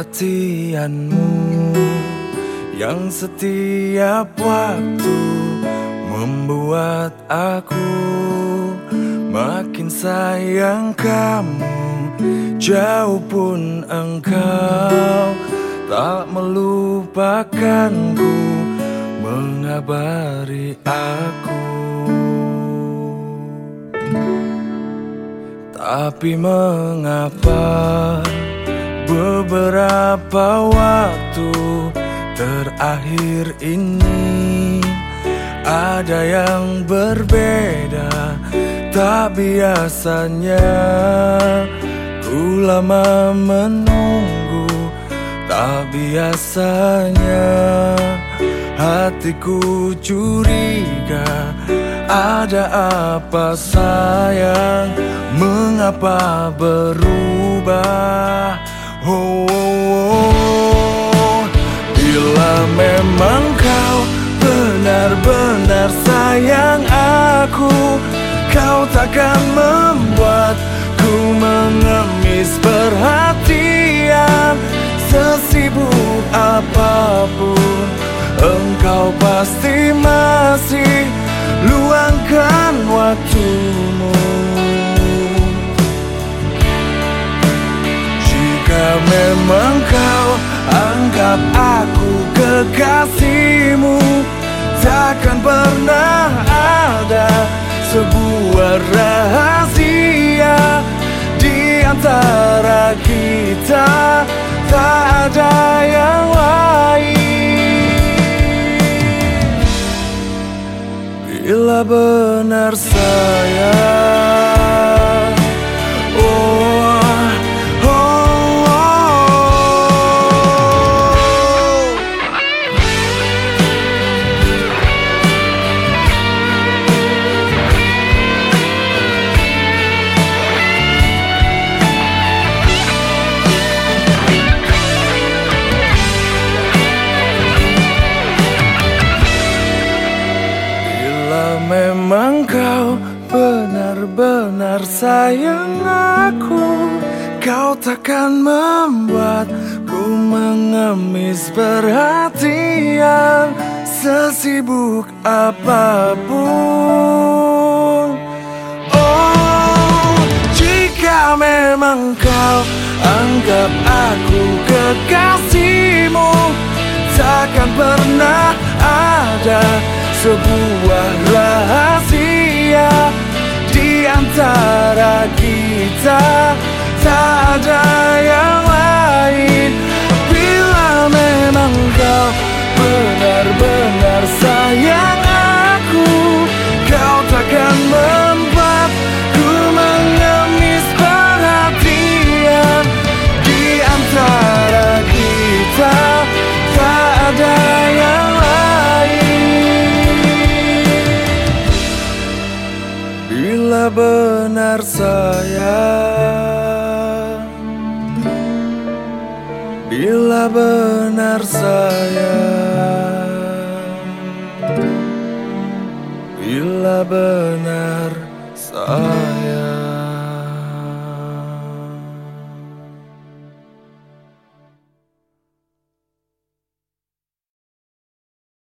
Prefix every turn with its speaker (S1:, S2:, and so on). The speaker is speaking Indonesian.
S1: perhatianmu yang setiap waktu membuat aku makin sayang kamu. Jauh pun engkau tak melupakanku, mengabari aku. Tapi mengapa beberapa waktu terakhir ini ada yang berbeda? Tak biasanya ku lama menunggu, tak biasanya hatiku curiga. Ada apa sayang, mengapa berubah? Oh, oh, oh. Bila memang kau benar-benar sayang aku, kau takkan membuatku mengemis perhatian. Sesibuk apapun, engkau pasti masih luangkan waktumu. Jika memang kau anggap aku kekasihmu, takkan pernah ada sebuah rahasia di antara kita, tak ada yang lain. Bila benar sayang, oh, oh, oh. Memang kau benar-benar sayang aku, kau takkan membuatku mengemis perhatian. Sesibuk apapun, oh, jika memang kau anggap aku kekasihmu, takkan pernah ada sebuah rahasia di antara kita, tak ada yang lain. Bila memang kau benar-benar sayang aku, kau takkan membuatku mengemis perhatian. Di antara kita, tak ada yang bila benar sayang, bila benar sayang, bila benar sayang.